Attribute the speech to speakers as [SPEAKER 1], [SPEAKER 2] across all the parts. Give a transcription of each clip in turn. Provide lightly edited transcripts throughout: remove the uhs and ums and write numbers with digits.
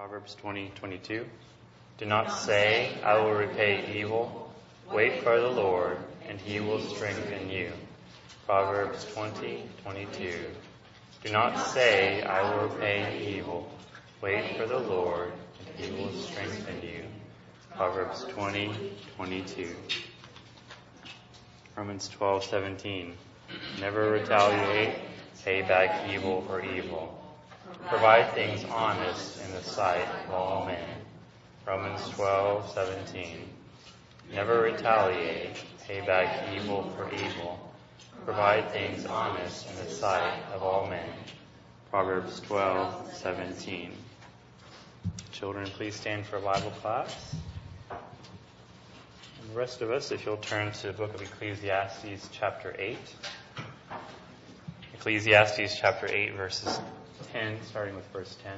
[SPEAKER 1] Proverbs 20:22. Do not say, I will repay evil. Wait for the Lord, and he will strengthen you. Proverbs 20:22. Do not say, I will repay evil. Wait for the Lord, and he will strengthen you. Proverbs 20:22. Romans 12:17. Never retaliate, pay back evil for evil. Provide things honest in the sight of all men. Romans 12:17. Never retaliate, pay back evil for evil. Provide things honest in the sight of all men. Proverbs 12:17. Children, please stand for Bible class. And the rest of us, if you'll turn to the book of Ecclesiastes, chapter 8. Ecclesiastes, chapter 8, verses 10, starting with verse 10.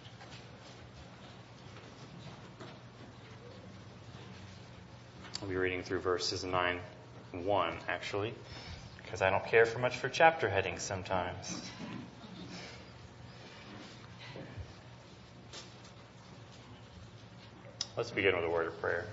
[SPEAKER 1] I'll be reading through verses 9 and 1, actually, because I don't care for much for chapter headings sometimes. Let's begin with a word of prayer.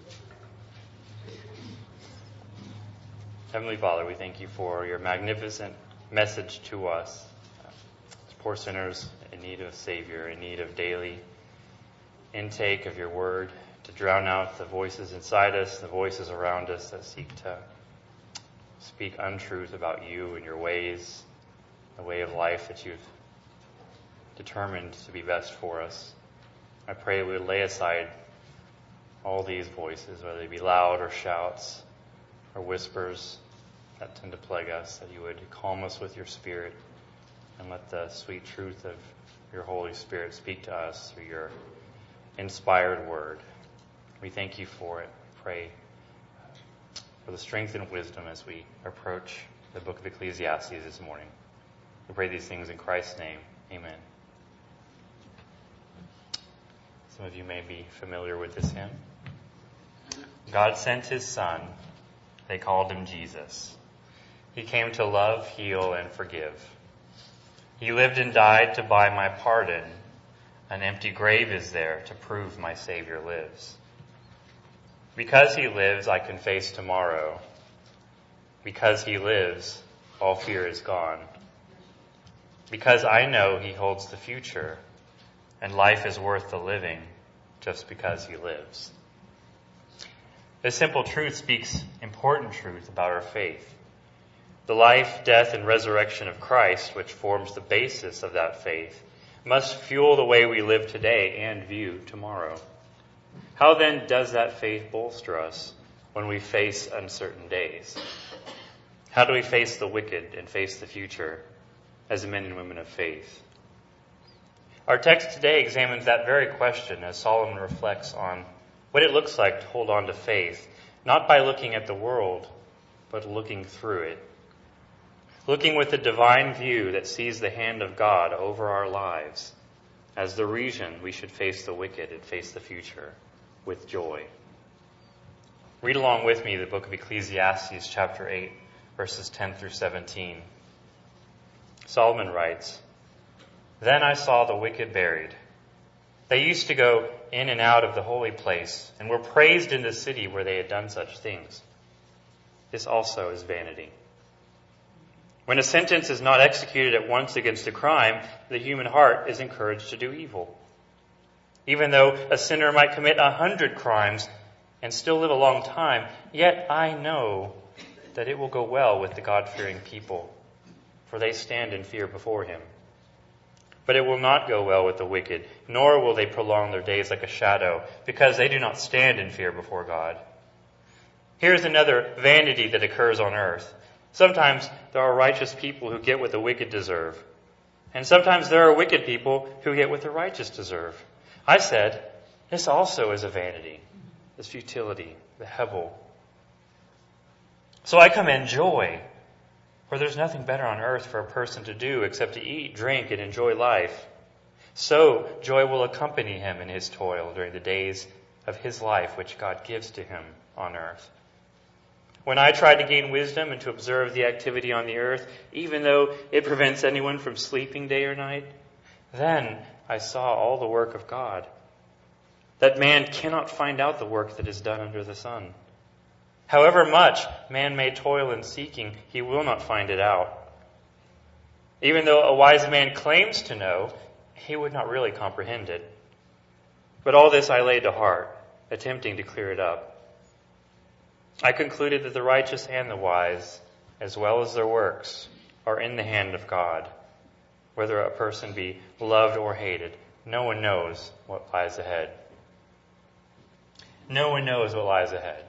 [SPEAKER 1] Heavenly Father, we thank you for your magnificent message to us. Poor sinners in need of a Savior, in need of daily intake of your word, to drown out the voices inside us, the voices around us that seek to speak untruth about you and your ways, the way of life that you've determined to be best for us. I pray we would lay aside all these voices, whether they be loud or shouts or whispers that tend to plague us, that you would calm us with your Spirit, and let the sweet truth of your Holy Spirit speak to us through your inspired word. We thank you for it. Pray for the strength and wisdom as we approach the book of Ecclesiastes this morning. We pray these things in Christ's name. Amen. Some of you may be familiar with this hymn. God sent his Son. They called him Jesus. He came to love, heal, and forgive. He lived and died to buy my pardon. An empty grave is there to prove my Savior lives. Because he lives, I can face tomorrow. Because he lives, all fear is gone. Because I know he holds the future, and life is worth the living just because he lives. This simple truth speaks important truth about our faith. The life, death, and resurrection of Christ, which forms the basis of that faith, must fuel the way we live today and view tomorrow. How then does that faith bolster us when we face uncertain days? How do we face the wicked and face the future as men and women of faith? Our text today examines that very question as Solomon reflects on what it looks like to hold on to faith, not by looking at the world, but looking through it. Looking with a divine view that sees the hand of God over our lives as the reason we should face the wicked and face the future with joy. Read along with me the book of Ecclesiastes, chapter 8, verses 10 through 17. Solomon writes, Then I saw the wicked buried. They used to go in and out of the holy place and were praised in the city where they had done such things. This also is vanity. When a sentence is not executed at once against a crime, the human heart is encouraged to do evil. Even though a sinner might commit 100 crimes and still live a long time, yet I know that it will go well with the God-fearing people, for they stand in fear before him. But it will not go well with the wicked, nor will they prolong their days like a shadow, because they do not stand in fear before God. Here's another vanity that occurs on earth. Sometimes there are righteous people who get what the wicked deserve. And sometimes there are wicked people who get what the righteous deserve. I said, this also is a vanity, this futility, the Hebel. So I commend joy, for there's nothing better on earth for a person to do except to eat, drink, and enjoy life. So joy will accompany him in his toil during the days of his life which God gives to him on earth. When I try to gain wisdom and to observe the activity on the earth, even though it prevents anyone from sleeping day or night, then I saw all the work of God, that man cannot find out the work that is done under the sun. However much man may toil in seeking, he will not find it out. Even though a wise man claims to know, he would not really comprehend it. But all this I laid to heart, attempting to clear it up. I concluded that the righteous and the wise, as well as their works, are in the hand of God. Whether a person be loved or hated, no one knows what lies ahead. No one knows what lies ahead.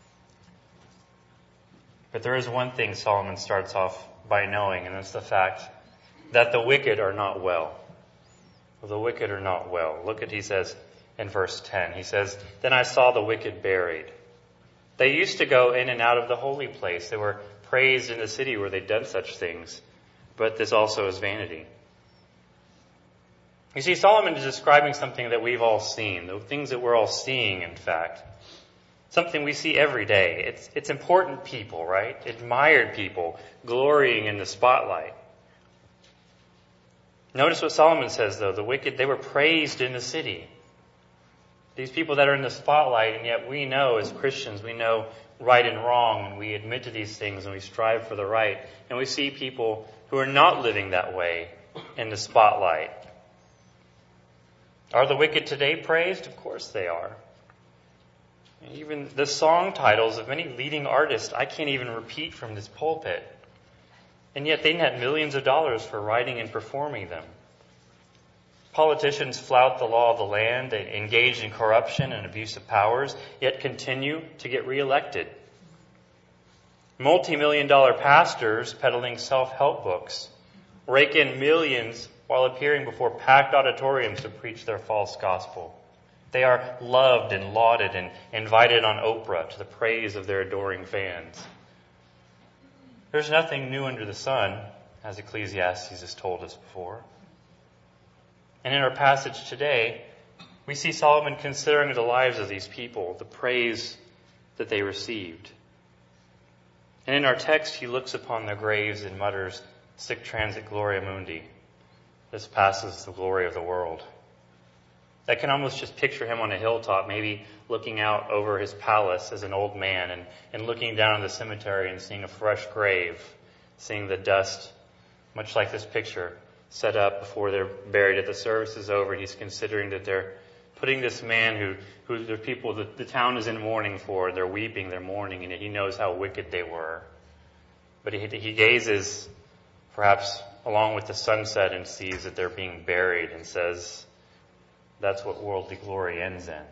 [SPEAKER 1] But there is one thing Solomon starts off by knowing, and that's the fact that the wicked are not well. The wicked are not well. Look at, he says in verse 10, he says, "Then I saw the wicked buried. They used to go in and out of the holy place. They were praised in the city where they'd done such things. But this also is vanity." You see, Solomon is describing something that we've all seen, the things that we're all seeing, in fact. Something we see every day. It's important people, right? Admired people, glorying in the spotlight. Notice what Solomon says, though. The wicked, they were praised in the city. These people that are in the spotlight, and yet we know as Christians, we know right and wrong, and we admit to these things, and we strive for the right. And we see people who are not living that way in the spotlight. Are the wicked today praised? Of course they are. Even the song titles of many leading artists, I can't even repeat from this pulpit. And yet they net millions of dollars for writing and performing them. Politicians flout the law of the land, they engage in corruption and abuse of powers, yet continue to get reelected. Multi-million-dollar pastors peddling self-help books rake in millions while appearing before packed auditoriums to preach their false gospel. They are loved and lauded and invited on Oprah to the praise of their adoring fans. There's nothing new under the sun, as Ecclesiastes has told us before. And in our passage today, we see Solomon considering the lives of these people, the praise that they received. And in our text, he looks upon their graves and mutters, "Sic transit gloria mundi." This passes the glory of the world. I can almost just picture him on a hilltop, maybe looking out over his palace as an old man and looking down on the cemetery and seeing a fresh grave, seeing the dust, much like this picture, set up before they're buried. At the service is over, he's considering that they're putting this man who the people, the town is in mourning for, they're weeping, they're mourning, and he knows how wicked they were. But he gazes, perhaps along with the sunset, and sees that they're being buried and says, that's what worldly glory ends in.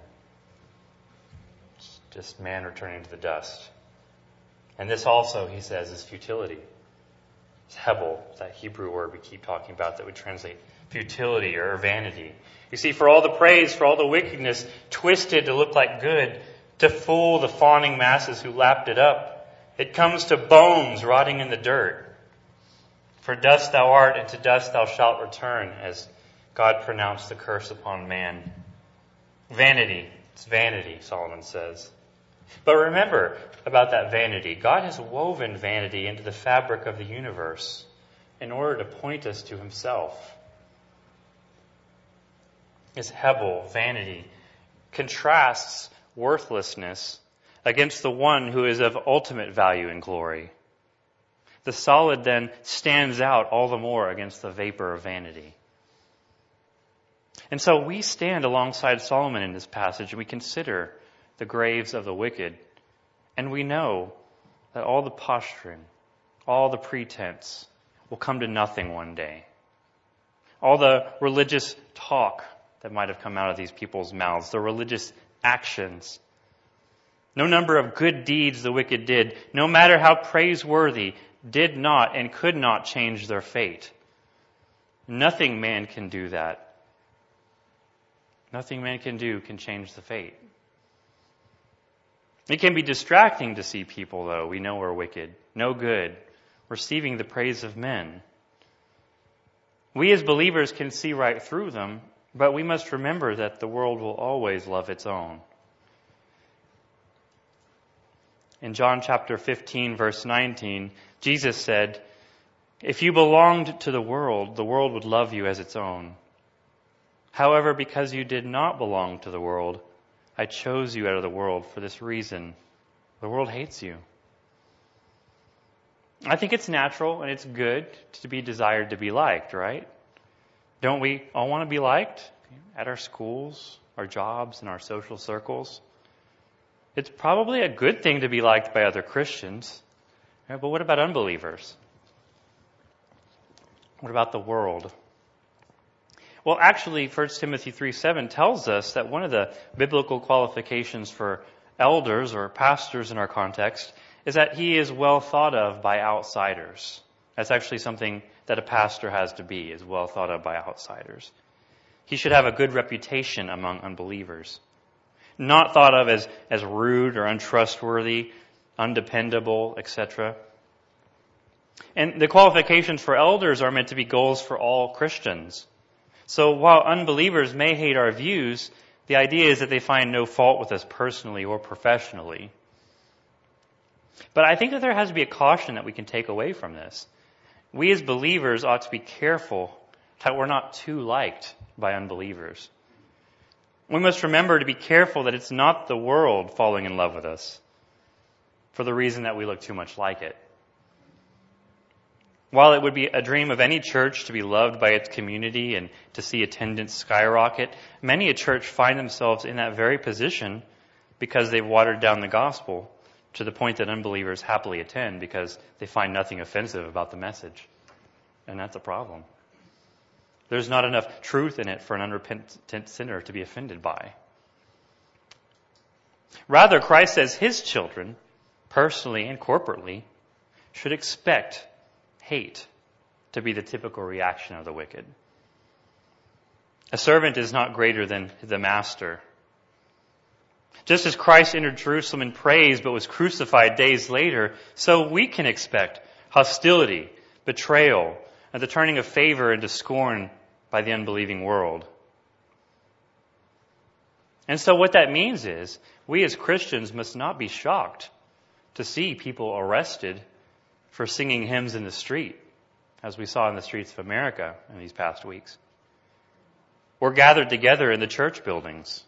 [SPEAKER 1] It's just man returning to the dust. And this also, he says, is futility. It's hebel, that Hebrew word we keep talking about that would translate futility or vanity. You see, for all the praise, for all the wickedness, twisted to look like good, to fool the fawning masses who lapped it up, it comes to bones rotting in the dirt. For dust thou art, and to dust thou shalt return, as God pronounced the curse upon man. Vanity. It's vanity, Solomon says. But remember about that vanity. God has woven vanity into the fabric of the universe in order to point us to himself. This hebel, vanity, contrasts worthlessness against the one who is of ultimate value and glory. The solid then stands out all the more against the vapor of vanity. And so we stand alongside Solomon in this passage and we consider the graves of the wicked. And we know that all the posturing, all the pretense will come to nothing one day. All the religious talk that might have come out of these people's mouths, the religious actions. No number of good deeds the wicked did, no matter how praiseworthy, did not and could not change their fate. Nothing man can do that. Nothing man can do can change the fate. It can be distracting to see people, though, we know are wicked, no good, receiving the praise of men. We as believers can see right through them, but we must remember that the world will always love its own. In John chapter 15, verse 19, Jesus said, "If you belonged to the world would love you as its own. However, because you did not belong to the world, I chose you out of the world for this reason. The world hates you. I think it's natural and it's good to be desired to be liked, right? Don't we all want to be liked at our schools, our jobs, and our social circles? It's probably a good thing to be liked by other Christians. Right? But what about unbelievers? What about the world? Well, actually, 1 Timothy 3:7 tells us that one of the biblical qualifications for elders or pastors in our context is that he is well thought of by outsiders. That's actually something that a pastor has to be, is well thought of by outsiders. He should have a good reputation among unbelievers. Not thought of as rude or untrustworthy, undependable, etc. And the qualifications for elders are meant to be goals for all Christians. So while unbelievers may hate our views, the idea is that they find no fault with us personally or professionally. But I think that there has to be a caution that we can take away from this. We as believers ought to be careful that we're not too liked by unbelievers. We must remember to be careful that it's not the world falling in love with us for the reason that we look too much like it. While it would be a dream of any church to be loved by its community and to see attendance skyrocket, many a church find themselves in that very position because they've watered down the gospel to the point that unbelievers happily attend because they find nothing offensive about the message. And that's a problem. There's not enough truth in it for an unrepentant sinner to be offended by. Rather, Christ says his children, personally and corporately, should expect hate to be the typical reaction of the wicked. A servant is not greater than the master. Just as Christ entered Jerusalem in praise but was crucified days later, so we can expect hostility, betrayal, and the turning of favor into scorn by the unbelieving world. And so what that means is we as Christians must not be shocked to see people arrested for singing hymns in the street, as we saw in the streets of America in these past weeks. We're gathered together in the church buildings.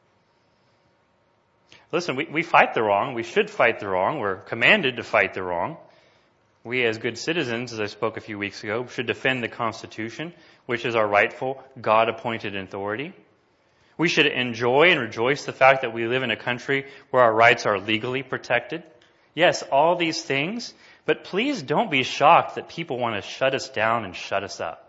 [SPEAKER 1] Listen, we fight the wrong. We should fight the wrong. We're commanded to fight the wrong. We as good citizens, as I spoke a few weeks ago, should defend the Constitution, which is our rightful, God-appointed authority. We should enjoy and rejoice the fact that we live in a country where our rights are legally protected. Yes, all these things. But please don't be shocked that people want to shut us down and shut us up.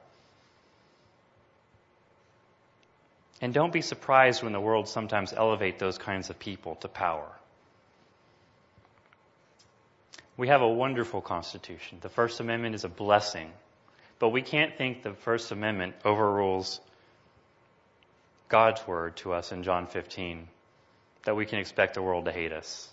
[SPEAKER 1] And don't be surprised when the world sometimes elevates those kinds of people to power. We have a wonderful Constitution. The First Amendment is a blessing. But we can't think the First Amendment overrules God's word to us in John 15, that we can expect the world to hate us.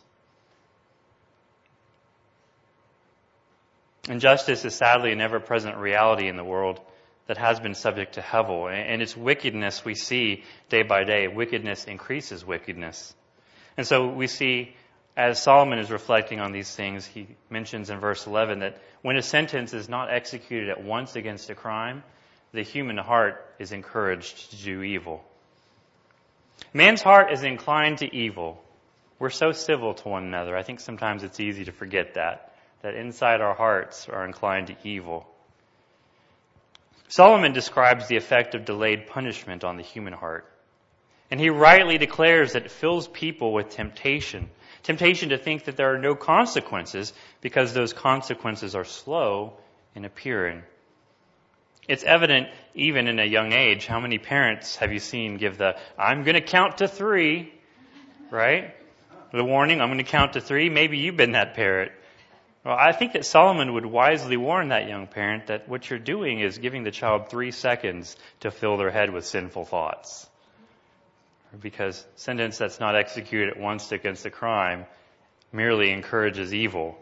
[SPEAKER 1] Injustice is sadly an ever-present reality in the world that has been subject to Hevel. And its wickedness we see day by day. Wickedness increases wickedness. And so we see, as Solomon is reflecting on these things, he mentions in verse 11 that when a sentence is not executed at once against a crime, the human heart is encouraged to do evil. Man's heart is inclined to evil. We're so civil to one another. I think sometimes it's easy to forget that inside our hearts are inclined to evil. Solomon describes the effect of delayed punishment on the human heart. And he rightly declares that it fills people with temptation. Temptation to think that there are no consequences because those consequences are slow in appearing. It's evident even in a young age. How many parents have you seen give the, I'm going to count to 3, right? The warning, I'm going to count to 3. Maybe you've been that parent. Well, I think that Solomon would wisely warn that young parent that what you're doing is giving the child 3 seconds to fill their head with sinful thoughts. Because sentence that's not executed at once against a crime merely encourages evil.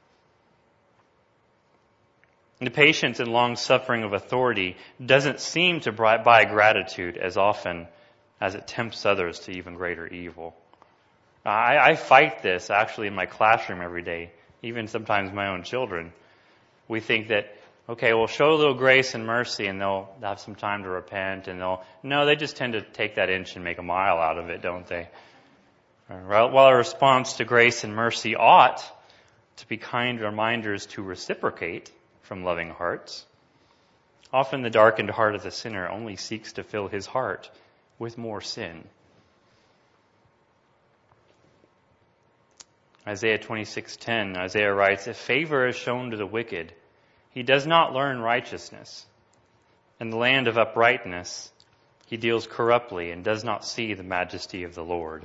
[SPEAKER 1] The patience and long suffering of authority doesn't seem to buy gratitude as often as it tempts others to even greater evil. I fight this actually in my classroom every day. Even sometimes my own children. We think that, Okay, well, show a little grace and mercy, and they'll have some time to repent, and they just tend to take that inch and make a mile out of it, don't they? While a response to grace and mercy ought to be kind reminders to reciprocate from loving hearts, often the darkened heart of the sinner only seeks to fill his heart with more sin. Isaiah 26:10, Isaiah writes, "If favor is shown to the wicked, he does not learn righteousness. In the land of uprightness, he deals corruptly and does not see the majesty of the Lord."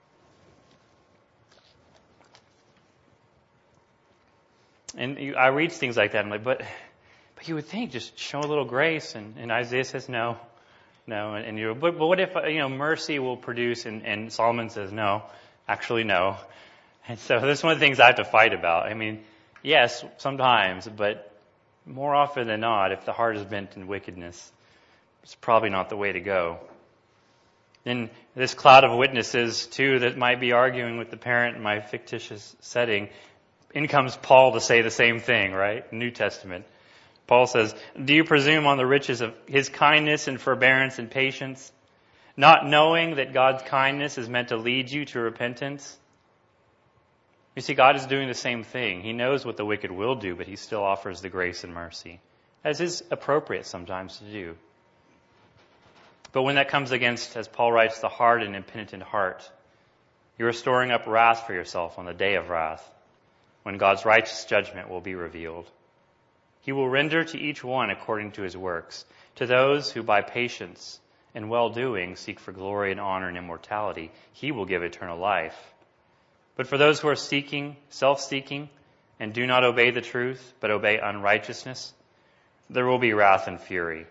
[SPEAKER 1] And I read things like that, and I'm like, but you would think just show a little grace, and Isaiah says no, and but what if mercy will produce, and Solomon says no, actually no, and so this is one of the things I have to fight about. I mean, yes, sometimes, but more often than not, if the heart is bent in wickedness, it's probably not the way to go. In this cloud of witnesses, too, that might be arguing with the parent in my fictitious setting, in comes Paul to say the same thing, right? New Testament. Paul says, "Do you presume on the riches of his kindness and forbearance and patience, not knowing that God's kindness is meant to lead you to repentance?" You see, God is doing the same thing. He knows what the wicked will do, but he still offers the grace and mercy, as is appropriate sometimes to do. But when that comes against, as Paul writes, the hard and impenitent heart, you are storing up wrath for yourself on the day of wrath, when God's righteous judgment will be revealed. He will render to each one according to his works. To those who by patience and well-doing seek for glory and honor and immortality, he will give eternal life. But for those who are self-seeking, and do not obey the truth, but obey unrighteousness, there will be wrath and fury.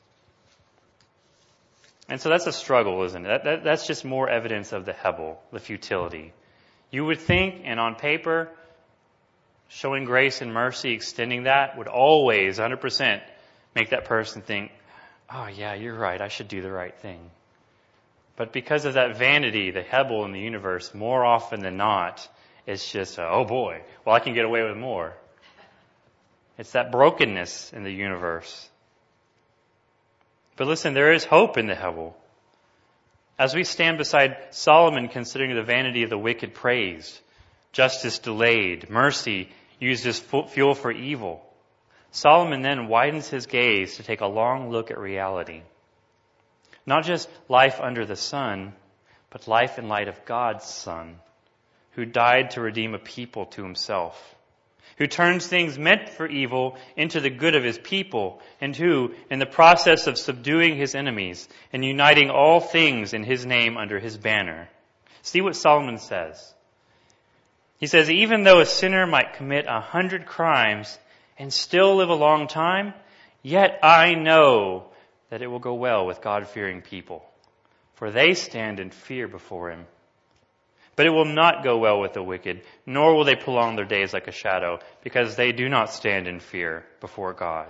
[SPEAKER 1] And so that's a struggle, isn't it? That's just more evidence of the hebel, the futility. You would think, and on paper, showing grace and mercy, extending that, would always, 100%, make that person think, oh yeah, you're right, I should do the right thing. But because of that vanity, the hebel in the universe, more often than not, it's just, oh boy, well I can get away with more. It's that brokenness in the universe. But listen, there is hope in the hebel. As we stand beside Solomon considering the vanity of the wicked praised, justice delayed, mercy used as fuel for evil, Solomon then widens his gaze to take a long look at reality. Not just life under the sun, but life in light of God's Son, who died to redeem a people to himself, who turns things meant for evil into the good of his people, and who, in the process of subduing his enemies and uniting all things in his name under his banner. See what Solomon says. He says, even though a sinner might commit 100 crimes and still live a long time, yet I know that it will go well with God-fearing people, for they stand in fear before him. But it will not go well with the wicked, nor will they prolong their days like a shadow, because they do not stand in fear before God.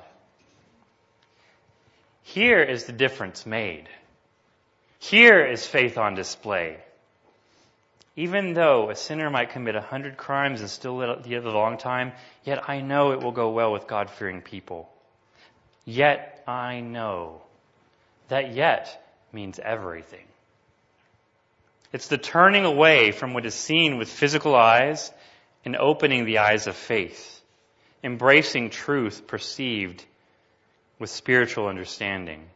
[SPEAKER 1] Here is the difference made. Here is faith on display. Even though a sinner might commit 100 crimes and still live a long time, yet I know it will go well with God-fearing people. Yet I know. That yet means everything. It's the turning away from what is seen with physical eyes and opening the eyes of faith, embracing truth perceived with spiritual understanding.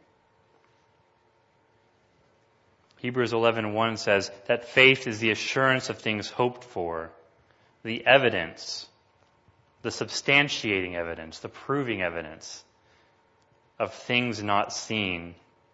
[SPEAKER 1] Hebrews 11:1 says that faith is the assurance of things hoped for, the evidence, the substantiating evidence, the proving evidence of things not seen.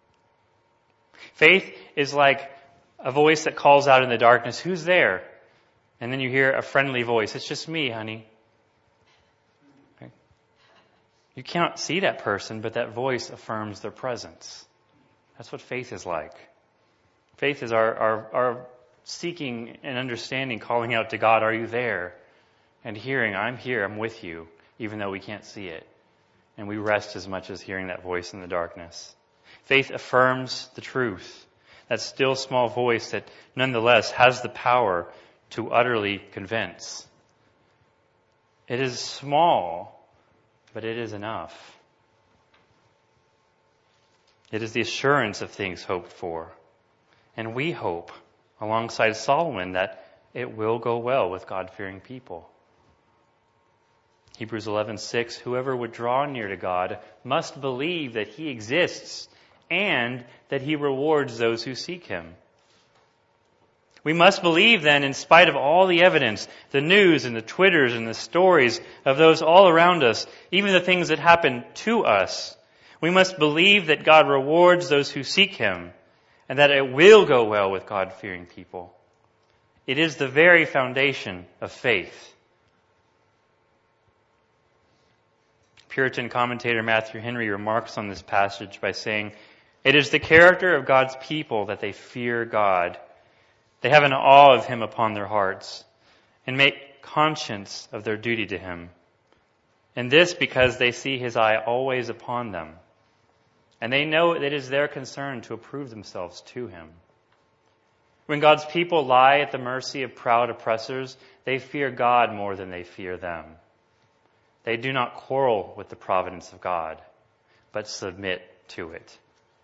[SPEAKER 1] Faith is like a voice that calls out in the darkness, who's there? And then you hear a friendly voice, it's just me, honey. Right? You can't see that person, but that voice affirms their presence. That's what faith is like. Faith is our seeking and understanding, calling out to God, are you there? And hearing, I'm here, I'm with you, even though we can't see it. And we rest as much as hearing that voice in the darkness. Faith affirms the truth, that still small voice that nonetheless has the power to utterly convince. It is small, but it is enough. It is the assurance of things hoped for. And we hope, alongside Solomon, that it will go well with God-fearing people. Hebrews 11:6, whoever would draw near to God must believe that He exists and that He rewards those who seek Him. We must believe then, in spite of all the evidence, the news and the Twitters and the stories of those all around us, even the things that happen to us, we must believe that God rewards those who seek Him and that it will go well with God-fearing people. It is the very foundation of faith. Puritan commentator Matthew Henry remarks on this passage by saying, it is the character of God's people that they fear God. They have an awe of Him upon their hearts and make conscience of their duty to Him. And this because they see His eye always upon them. And they know that it is their concern to approve themselves to Him. When God's people lie at the mercy of proud oppressors, they fear God more than they fear them. They do not quarrel with the providence of God, but submit to it.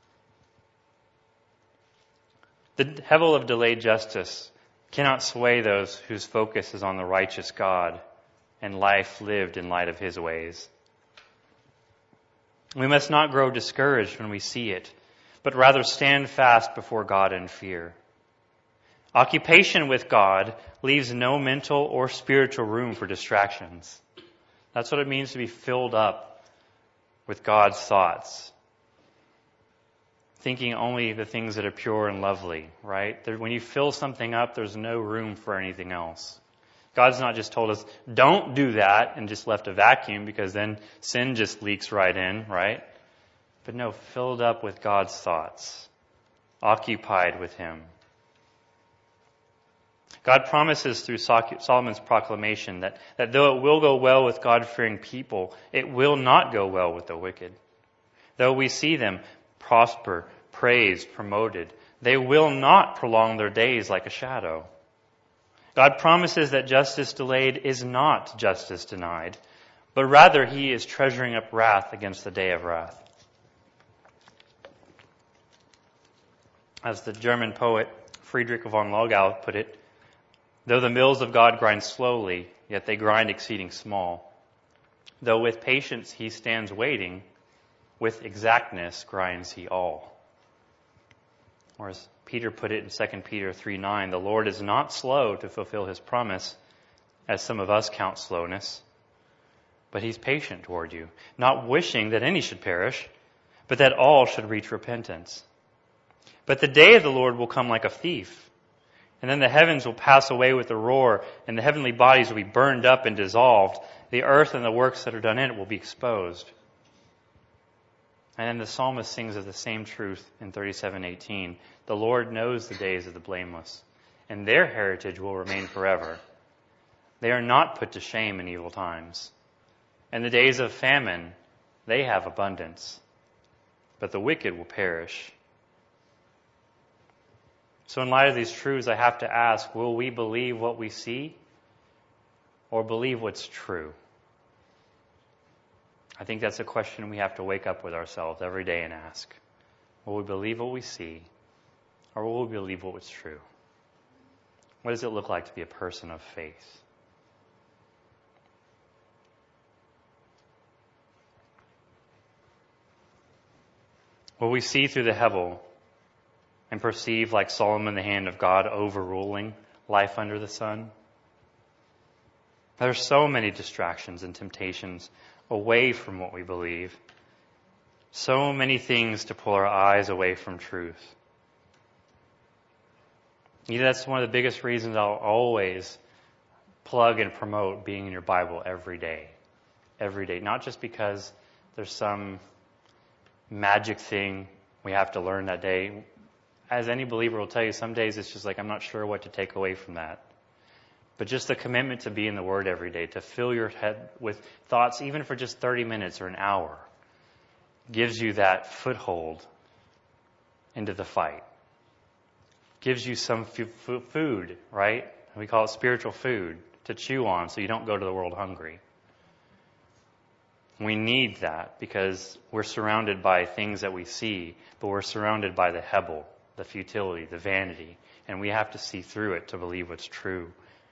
[SPEAKER 1] The devil of delayed justice cannot sway those whose focus is on the righteous God and life lived in light of His ways. We must not grow discouraged when we see it, but rather stand fast before God in fear. Occupation with God leaves no mental or spiritual room for distractions. That's what it means to be filled up with God's thoughts. Thinking only the things that are pure and lovely, right? When you fill something up, there's no room for anything else. God's not just told us, don't do that, and just left a vacuum, because then sin just leaks right in, right? But no, filled up with God's thoughts. Occupied with Him. God promises through Solomon's proclamation that though it will go well with God-fearing people, it will not go well with the wicked. Though we see them prosper, praised, promoted, they will not prolong their days like a shadow. God promises that justice delayed is not justice denied, but rather He is treasuring up wrath against the day of wrath. As the German poet Friedrich von Logau put it, though the mills of God grind slowly, yet they grind exceeding small. Though with patience He stands waiting, with exactness grinds He all. Or as Peter put it in 2 Peter 3:9, the Lord is not slow to fulfill His promise, as some of us count slowness, but He's patient toward you, not wishing that any should perish, but that all should reach repentance. But the day of the Lord will come like a thief, and then the heavens will pass away with a roar, and the heavenly bodies will be burned up and dissolved. The earth and the works that are done in it will be exposed. And then the psalmist sings of the same truth in 37:18. The Lord knows the days of the blameless, and their heritage will remain forever. They are not put to shame in evil times. In the days of famine, they have abundance, but the wicked will perish. So in light of these truths, I have to ask, will we believe what we see or believe what's true? I think that's a question we have to wake up with ourselves every day and ask. Will we believe what we see or will we believe what's true? What does it look like to be a person of faith? Will we see through the Hebel and perceive, like Solomon, the hand of God overruling life under the sun? There are so many distractions and temptations away from what we believe. So many things to pull our eyes away from truth. That's one of the biggest reasons I'll always plug and promote being in your Bible every day. Every day. Not just because there's some magic thing we have to learn that day. As any believer will tell you, some days it's just like, I'm not sure what to take away from that. But just the commitment to be in the Word every day, to fill your head with thoughts, even for just 30 minutes or an hour, gives you that foothold into the fight. Gives you some food, right? We call it spiritual food to chew on so you don't go to the world hungry. We need that because we're surrounded by things that we see, but we're surrounded by the hebel, the futility, the vanity, and we have to see through it to believe what's true.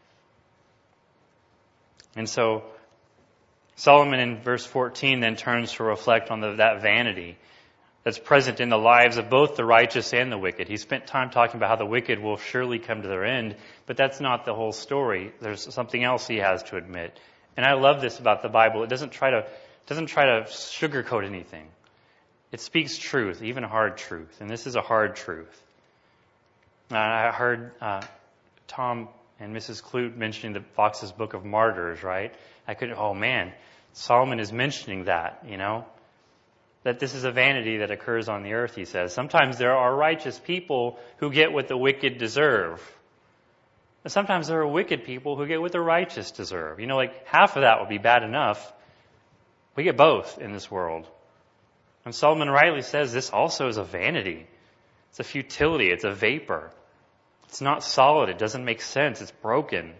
[SPEAKER 1] And so Solomon in verse 14 then turns to reflect on that vanity that's present in the lives of both the righteous and the wicked. He spent time talking about how the wicked will surely come to their end, but that's not the whole story. There's something else he has to admit. And I love this about the Bible. It doesn't try to sugarcoat anything. It speaks truth, even hard truth. And this is a hard truth. I heard Tom and Mrs. Clute mentioning the Fox's Book of Martyrs, right? Solomon is mentioning that, that this is a vanity that occurs on the earth, he says. Sometimes there are righteous people who get what the wicked deserve. And sometimes there are wicked people who get what the righteous deserve. Half of that would be bad enough. We get both in this world. And Solomon rightly says this also is a vanity. It's a futility. It's a vapor. It's not solid. It doesn't make sense. It's broken.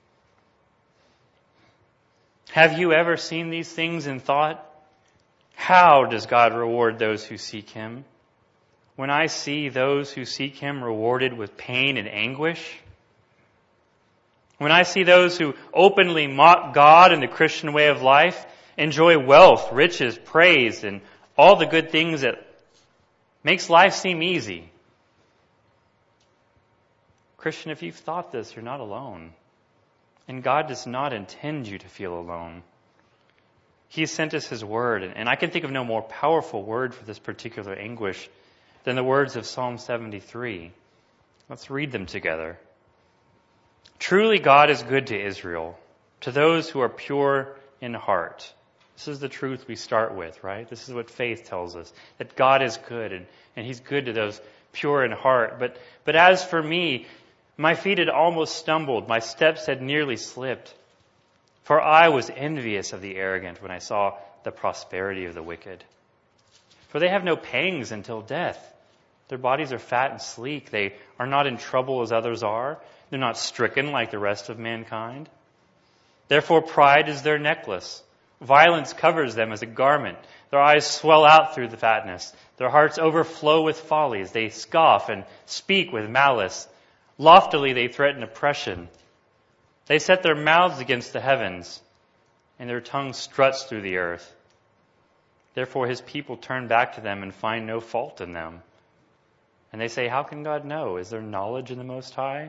[SPEAKER 1] Have you ever seen these things and thought, how does God reward those who seek Him? When I see those who seek Him rewarded with pain and anguish, when I see those who openly mock God and the Christian way of life, enjoy wealth, riches, praise, and all the good things that makes life seem easy. Christian, if you've thought this, you're not alone. And God does not intend you to feel alone. He sent us His word, and I can think of no more powerful word for this particular anguish than the words of Psalm 73. Let's read them together. Truly God is good to Israel, to those who are pure in heart. This is the truth we start with, right? This is what faith tells us, that God is good, and He's good to those pure in heart. But as for me, my feet had almost stumbled, my steps had nearly slipped. For I was envious of the arrogant when I saw the prosperity of the wicked. For they have no pangs until death. Their bodies are fat and sleek. They are not in trouble as others are. They're not stricken like the rest of mankind. Therefore pride is their necklace. Violence covers them as a garment. Their eyes swell out through the fatness. Their hearts overflow with follies. They scoff and speak with malice. Loftily they threaten oppression. They set their mouths against the heavens, and their tongue struts through the earth. Therefore His people turn back to them and find no fault in them. And they say, how can God know? Is there knowledge in the Most High?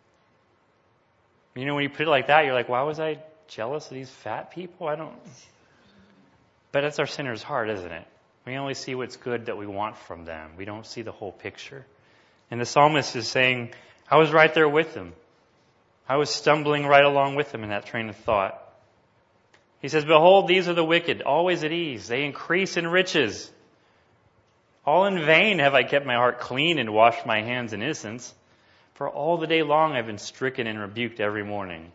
[SPEAKER 1] When you put it like that, you're like, why was I jealous of these fat people? But that's our sinner's heart, isn't it? We only see what's good that we want from them. We don't see the whole picture. And the psalmist is saying, I was right there with them. I was stumbling right along with them in that train of thought. He says, behold, these are the wicked, always at ease. They increase in riches. All in vain have I kept my heart clean and washed my hands in innocence. For all the day long I've been stricken and rebuked every morning.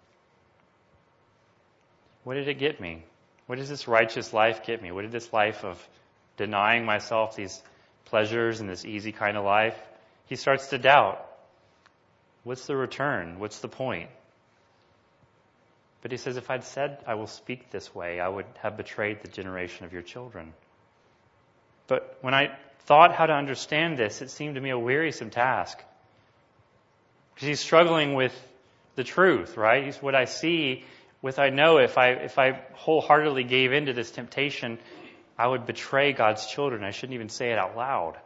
[SPEAKER 1] What did it get me? What does this righteous life get me? What did this life of denying myself these pleasures and this easy kind of life? He starts to doubt. What's the return? What's the point? But he says, if I'd said I will speak this way, I would have betrayed the generation of your children. But when I thought how to understand this, it seemed to me a wearisome task. Because he's struggling with the truth, right? He's what I see, with I know if I wholeheartedly gave into this temptation, I would betray God's children. I shouldn't even say it out loud.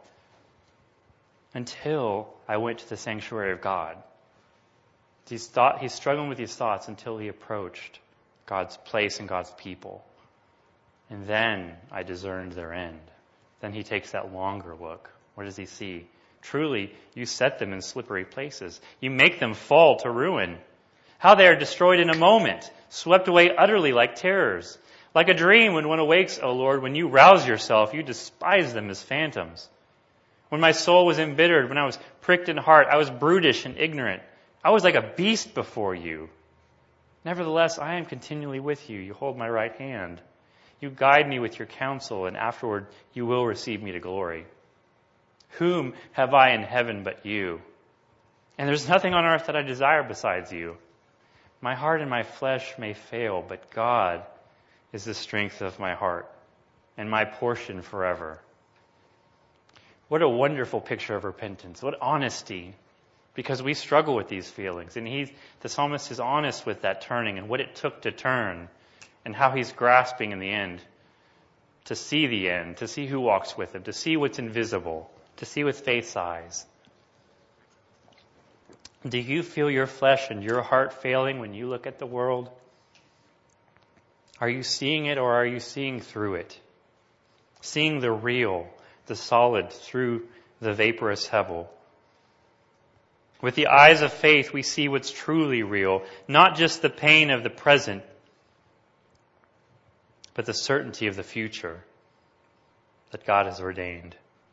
[SPEAKER 1] Until I went to the sanctuary of God. He's struggling with these thoughts until he approached God's place and God's people. And then I discerned their end. Then he takes that longer look. What does he see? Truly, you set them in slippery places. You make them fall to ruin. How they are destroyed in a moment, swept away utterly like terrors. Like a dream when one awakes, O Lord, when you rouse yourself, you despise them as phantoms. When my soul was embittered, when I was pricked in heart, I was brutish and ignorant. I was like a beast before you. Nevertheless, I am continually with you. You hold my right hand. You guide me with your counsel, and afterward you will receive me to glory. Whom have I in heaven but you? And there's nothing on earth that I desire besides you. My heart and my flesh may fail, but God is the strength of my heart and my portion forever. What a wonderful picture of repentance. What honesty. Because we struggle with these feelings. And the psalmist is honest with that turning and what it took to turn and how he's grasping in the end to see the end, to see who walks with him, to see what's invisible, to see with faith's eyes. Do you feel your flesh and your heart failing when you look at the world? Are you seeing it or are you seeing through it? Seeing the real, the solid through the vaporous hevel. With the eyes of faith, we see what's truly real, not just the pain of the present, but the certainty of the future that God has ordained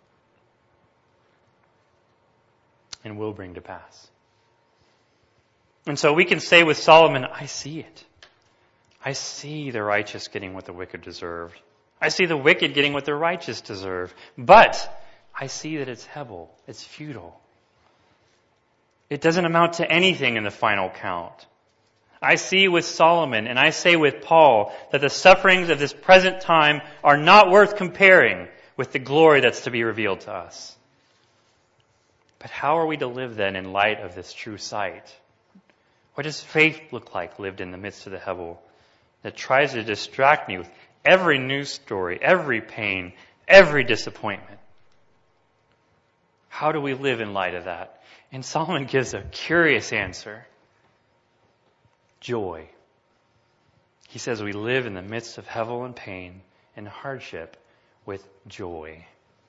[SPEAKER 1] and will bring to pass. And so we can say with Solomon, I see it. I see the righteous getting what the wicked deserved. I see the wicked getting what the righteous deserve. But I see that it's hevel. It's futile. It doesn't amount to anything in the final count. I see with Solomon, and I say with Paul, that the sufferings of this present time are not worth comparing with the glory that's to be revealed to us. But how are we to live then in light of this true sight? What does faith look like lived in the midst of the hevel that tries to distract me with every news story, every pain, every disappointment? How do we live in light of that? And Solomon gives a curious answer. Joy. He says we live in the midst of hevel and pain and hardship with joy.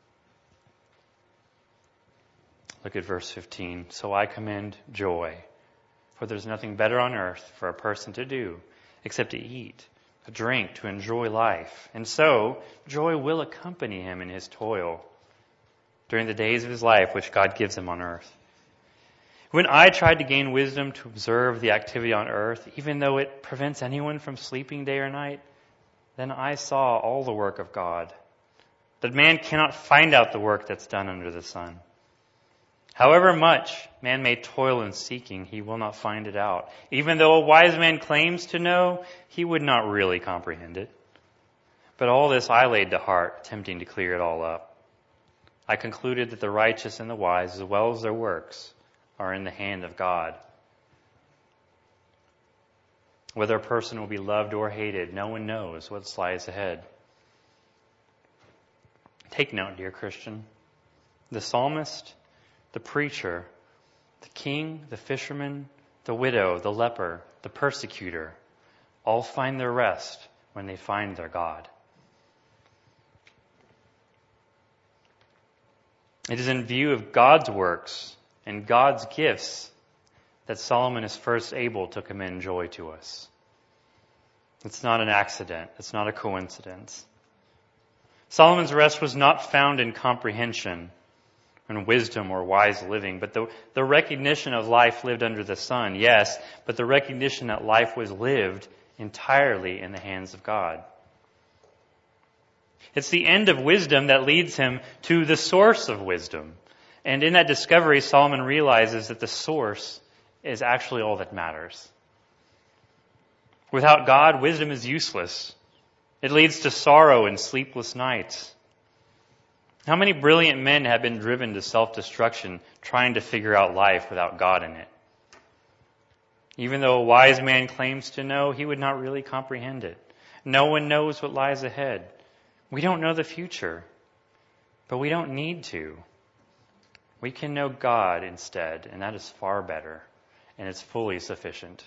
[SPEAKER 1] Look at verse 15. So I commend joy, for there's nothing better on earth for a person to do except to eat, to drink, to enjoy life. And so joy will accompany him in his toil during the days of his life which God gives him on earth. When I tried to gain wisdom to observe the activity on earth, even though it prevents anyone from sleeping day or night, then I saw all the work of God, that man cannot find out the work that's done under the sun. However much man may toil in seeking, he will not find it out. Even though a wise man claims to know, he would not really comprehend it. But all this I laid to heart, attempting to clear it all up. I concluded that the righteous and the wise, as well as their works, are in the hand of God. Whether a person will be loved or hated, no one knows what lies ahead. Take note, dear Christian. The psalmist, the preacher, the king, the fisherman, the widow, the leper, the persecutor, all find their rest when they find their God. It is in view of God's works and God's gifts that Solomon is first able to commend joy to us. It's not an accident. It's not a coincidence. Solomon's rest was not found in comprehension and wisdom or wise living, but the recognition of life lived under the sun, yes, but the recognition that life was lived entirely in the hands of God. It's the end of wisdom that leads him to the source of wisdom. And in that discovery, Solomon realizes that the source is actually all that matters. Without God, wisdom is useless. It leads to sorrow and sleepless nights. How many brilliant men have been driven to self-destruction trying to figure out life without God in it? Even though a wise man claims to know, he would not really comprehend it. No one knows what lies ahead. We don't know the future, but we don't need to. We can know God instead, and that is far better, and it's fully sufficient.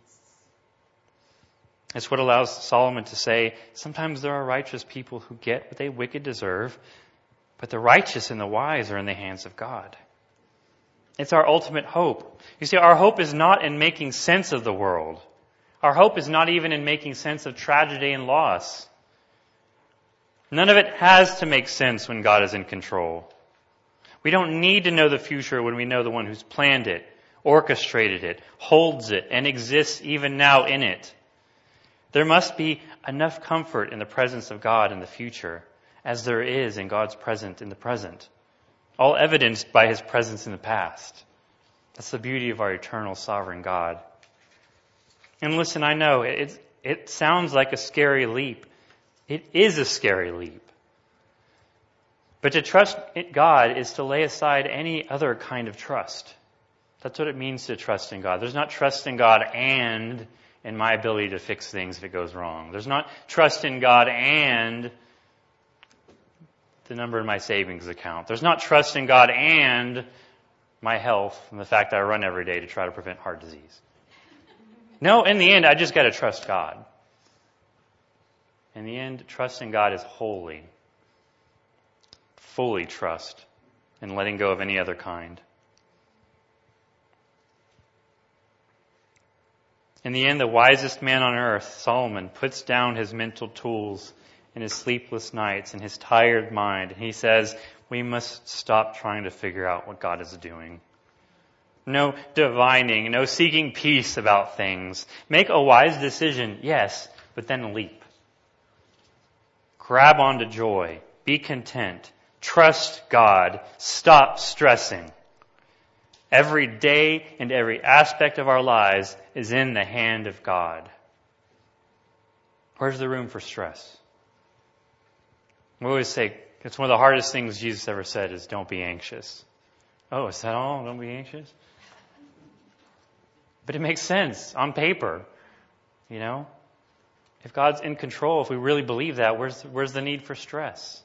[SPEAKER 1] It's what allows Solomon to say, sometimes there are righteous people who get what they wicked deserve, but the righteous and the wise are in the hands of God. It's our ultimate hope. You see, our hope is not in making sense of the world. Our hope is not even in making sense of tragedy and loss. None of it has to make sense when God is in control. We don't need to know the future when we know the one who's planned it, orchestrated it, holds it, and exists even now in it. There must be enough comfort in the presence of God in the future as there is in God's presence in the present, all evidenced by His presence in the past. That's the beauty of our eternal sovereign God. And listen, I know it's It sounds like a scary leap. It is a scary leap. But to trust God is to lay aside any other kind of trust. That's what it means to trust in God. There's not trust in God and in my ability to fix things if it goes wrong. There's not trust in God and the number in my savings account. There's not trust in God and my health and the fact that I run every day to try to prevent heart disease. No, in the end, I just got to trust God. In the end, trust in God is holy. Fully trust and letting go of any other kind. In the end, the wisest man on earth, Solomon, puts down his mental tools in his sleepless nights and his tired mind. And he says, we must stop trying to figure out what God is doing. No divining, no seeking peace about things. Make a wise decision, yes, but then leap. Grab onto joy. Be content. Trust God. Stop stressing. Every day and every aspect of our lives is in the hand of God. Where's the room for stress? We always say, it's one of the hardest things Jesus ever said is don't be anxious. Oh, is that all? Don't be anxious? But it makes sense on paper, you know? If God's in control, if we really believe that, where's the need for stress?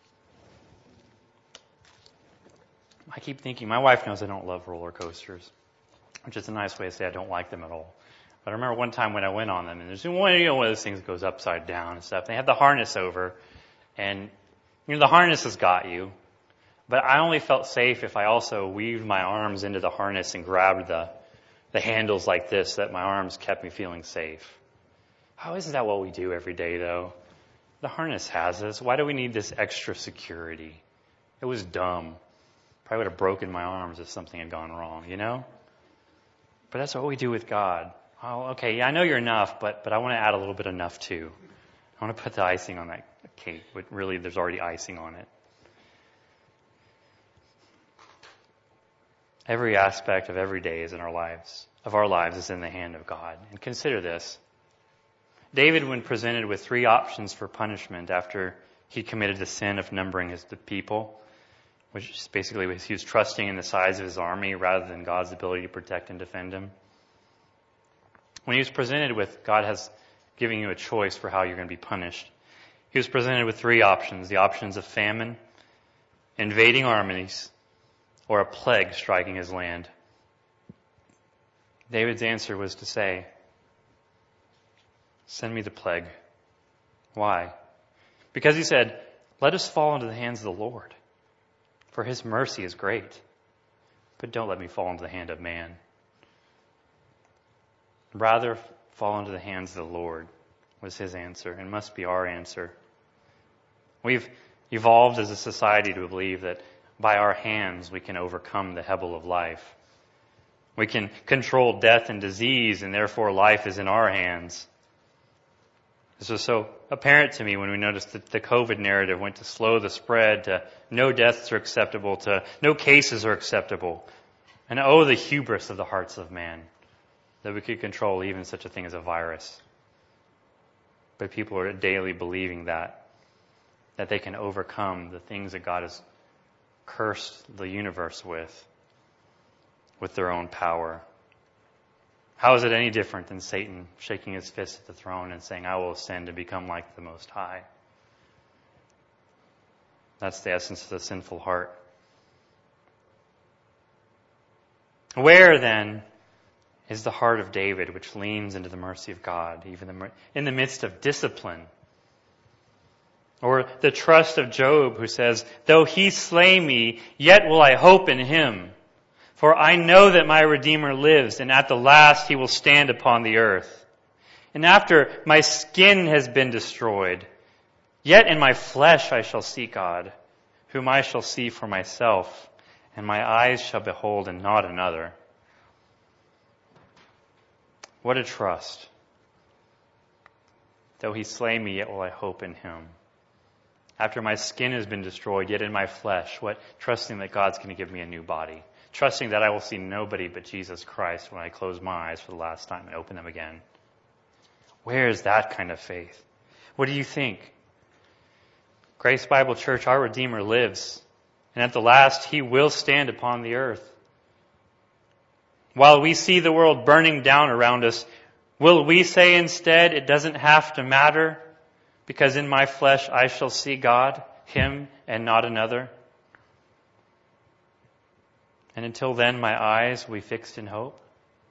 [SPEAKER 1] I keep thinking, my wife knows I don't love roller coasters, which is a nice way to say I don't like them at all. But I remember one time when I went on them, and there's one of those things that goes upside down and stuff. They have the harness over, and the harness has got you. But I only felt safe if I also weaved my arms into the harness and grabbed the handles like this, so that my arms kept me feeling safe. How isn't that what we do every day, though? The harness has us. Why do we need this extra security? It was dumb. Probably would have broken my arms if something had gone wrong, you know? But that's what we do with God. Oh, okay, yeah, I know you're enough, but I want to add a little bit of enough too. I want to put the icing on that cake, but really there's already icing on it. Every aspect of every day is in our lives is in the hand of God. And consider this. David, when presented with 3 options for punishment after he committed the sin of numbering the people, which is basically he was trusting in the size of his army rather than God's ability to protect and defend him. When he was presented with, God has given you a choice for how you're going to be punished. He was presented with 3 options. The options of famine, invading armies, or a plague striking his land. David's answer was to say, send me the plague. Why? Because he said, let us fall into the hands of the Lord, for his mercy is great. But don't let me fall into the hand of man. Rather fall into the hands of the Lord was his answer, and must be our answer. We've evolved as a society to believe that by our hands we can overcome the Hebel of life. We can control death and disease, and therefore life is in our hands. This was so apparent to me when we noticed that the COVID narrative went to slow the spread, to no deaths are acceptable, to no cases are acceptable. And oh, the hubris of the hearts of man, that we could control even such a thing as a virus. But people are daily believing that they can overcome the things that God has cursed the universe with their own power. How is it any different than Satan shaking his fist at the throne and saying, I will ascend and become like the Most High? That's the essence of the sinful heart. Where, then, is the heart of David, which leans into the mercy of God, even in the midst of discipline? Or the trust of Job, who says, though he slay me, yet will I hope in him. For I know that my Redeemer lives, and at the last he will stand upon the earth. And after my skin has been destroyed, yet in my flesh I shall see God, whom I shall see for myself, and my eyes shall behold and not another. What a trust. Though he slay me, yet will I hope in him. After my skin has been destroyed, yet in my flesh, trusting that God's going to give me a new body. Trusting that I will see nobody but Jesus Christ when I close my eyes for the last time and open them again. Where is that kind of faith? What do you think? Grace Bible Church, our Redeemer lives, and at the last He will stand upon the earth. While we see the world burning down around us, will we say instead, it doesn't have to matter, because in my flesh I shall see God, Him, and not another? And until then, my eyes will be fixed in hope.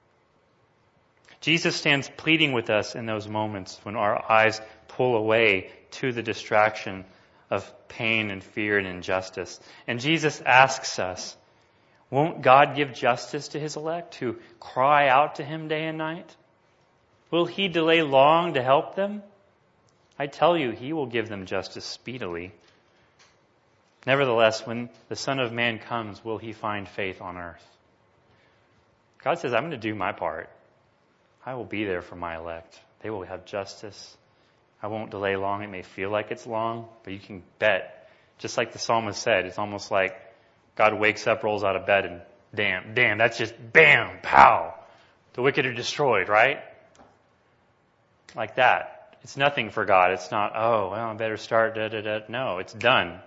[SPEAKER 1] Jesus stands pleading with us in those moments when our eyes pull away to the distraction of pain and fear and injustice. And Jesus asks us, won't God give justice to His elect who cry out to Him day and night? Will He delay long to help them? I tell you, He will give them justice speedily. Nevertheless, when the Son of Man comes, will He find faith on earth? God says, I'm going to do my part. I will be there for my elect. They will have justice. I won't delay long. It may feel like it's long, but you can bet, just like the psalmist said, it's almost like God wakes up, rolls out of bed, and damn, that's just bam, pow. The wicked are destroyed, right? Like that. It's nothing for God. It's not, oh, well, I better start, No, it's done.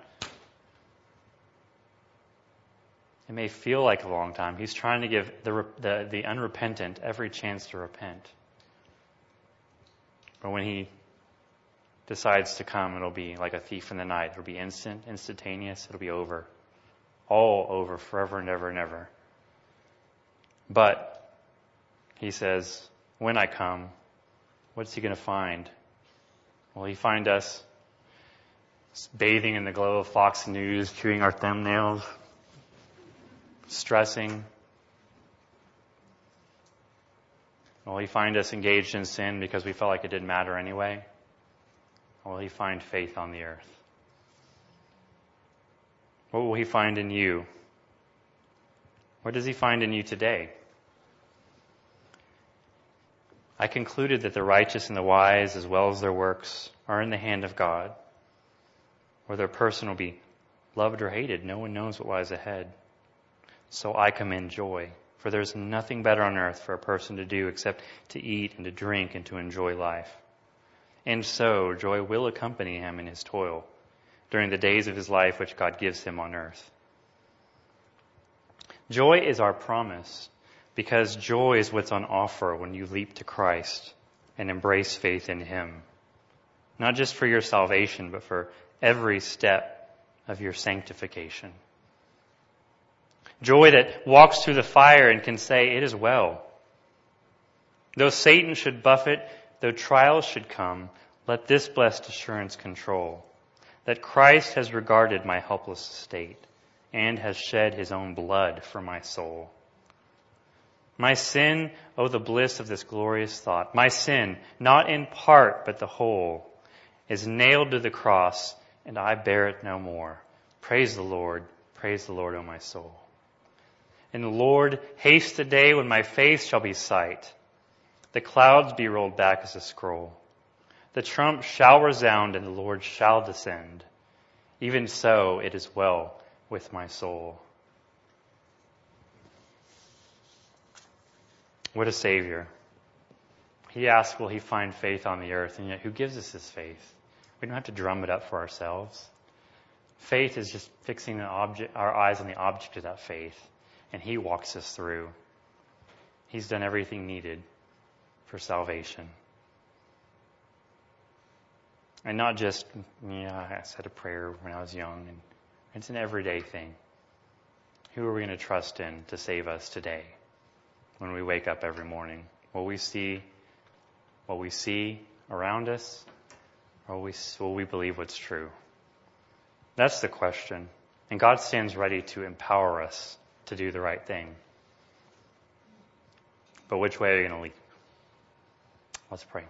[SPEAKER 1] It may feel like a long time. He's trying to give the unrepentant every chance to repent. But when He decides to come, it'll be like a thief in the night. It'll be instantaneous. It'll be over. All over, forever and ever and ever. But He says, when I come, what's He going to find? Will He find us bathing in the glow of Fox News, chewing our thumbnails, stressing? Will He find us engaged in sin because we felt like it didn't matter anyway? Or will He find faith on the earth? What will He find in you? What does He find in you today? I concluded that the righteous and the wise, as well as their works, are in the hand of God. Whether their person will be loved or hated, no one knows what lies ahead. So I commend joy, for there is nothing better on earth for a person to do except to eat and to drink and to enjoy life. And so joy will accompany him in his toil during the days of his life which God gives him on earth. Joy is our promise, because joy is what's on offer when you leap to Christ and embrace faith in Him. Not just for your salvation, but for every step of your sanctification. Joy that walks through the fire and can say, it is well. Though Satan should buffet, though trials should come, let this blessed assurance control, that Christ has regarded my helpless state and has shed His own blood for my soul. My sin, oh the bliss of this glorious thought, my sin, not in part but the whole, is nailed to the cross, and I bear it no more. Praise the Lord, O my soul. And Lord, haste the day when my face shall be sight, the clouds be rolled back as a scroll. The trump shall resound and the Lord shall descend. Even so, it is well with my soul. What a Savior. He asks, will He find faith on the earth? And yet, who gives us His faith? We don't have to drum it up for ourselves. Faith is just fixing our eyes on the object of that faith. And He walks us through. He's done everything needed for salvation. And not just, I said a prayer when I was young. And it's an everyday thing. Who are we going to trust in to save us today when we wake up every morning? Will we see what we see around us? Or will we believe what's true? That's the question. And God stands ready to empower us to do the right thing. But which way are you going to leap? Let's pray.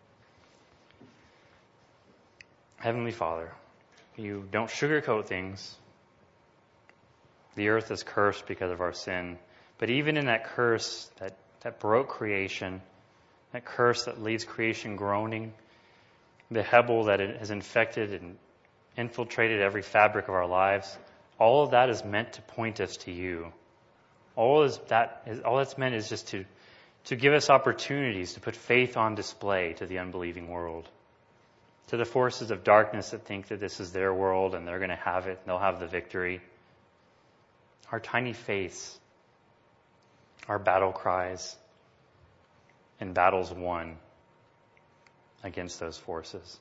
[SPEAKER 1] Heavenly Father, You don't sugarcoat things. The earth is cursed because of our sin. But even in that curse that broke creation, that curse that leaves creation groaning, the Hebel that it has infected and infiltrated every fabric of our lives, all of that is meant to point us to You. All that's meant is just to to give us opportunities to put faith on display to the unbelieving world, to the forces of darkness that think that this is their world and they're going to have it and they'll have the victory. Our tiny faiths, our battle cries, and battles won against those forces.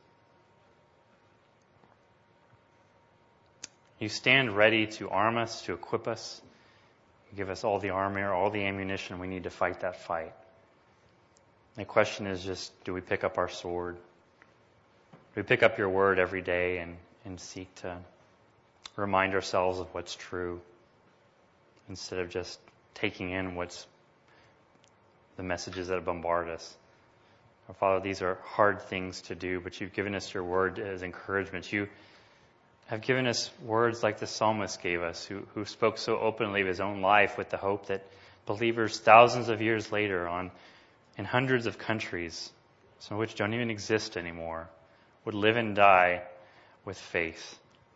[SPEAKER 1] You stand ready to arm us, to equip us. You give us all the armor, all the ammunition we need to fight that fight. The question is just, do we pick up our sword? Do we pick up your word every day and seek to remind ourselves of what's true instead of just taking in what's the messages that bombard us? Our Father, these are hard things to do, but you've given us your word as encouragement. You have given us words like the psalmist gave us, who spoke so openly of his own life with the hope that believers thousands of years later in hundreds of countries, some of which don't even exist anymore, would live and die with faith,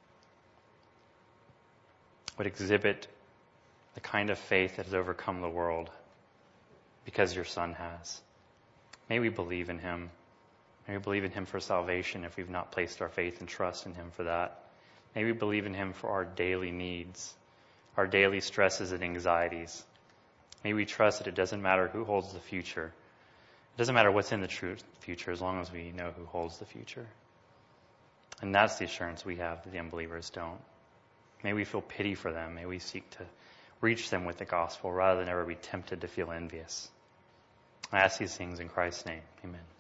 [SPEAKER 1] would exhibit the kind of faith that has overcome the world because your Son has. May we believe in him. May we believe in him for salvation if we've not placed our faith and trust in him for that. May we believe in him for our daily needs, our daily stresses and anxieties. May we trust that it doesn't matter who holds the future. It doesn't matter what's in the future as long as we know who holds the future. And that's the assurance we have that the unbelievers don't. May we feel pity for them. May we seek to reach them with the gospel rather than ever be tempted to feel envious. I ask these things in Christ's name. Amen.